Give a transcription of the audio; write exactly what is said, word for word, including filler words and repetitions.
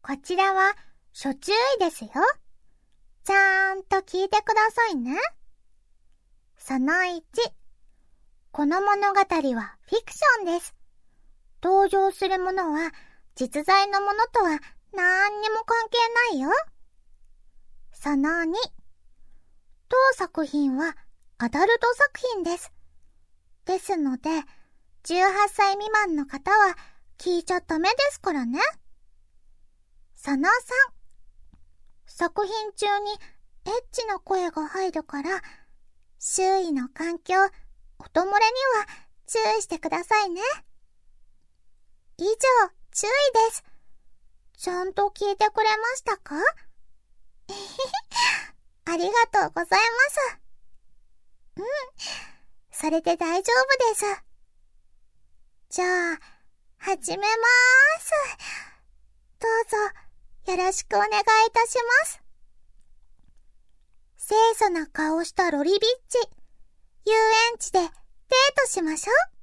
こちらは、初注意ですよ。ちゃんと聞いてくださいね。そのいち、この物語はフィクションです。登場するものは実在のものとは何にも関係ないよ。そのに、当作品はアダルト作品です。ですので、じゅうはっさい未満の方は聞いちゃダメですからね。そのさん、作品中にエッチな声が入るから、周囲の環境、音漏れには注意してくださいね。以上、注意です。ちゃんと聞いてくれましたか？ありがとうございます。うん、それで大丈夫です。じゃあ、始めまーす。どうぞ、よろしくお願いいたします。清楚な顔したロリビッチ、遊園地でデートしましょう。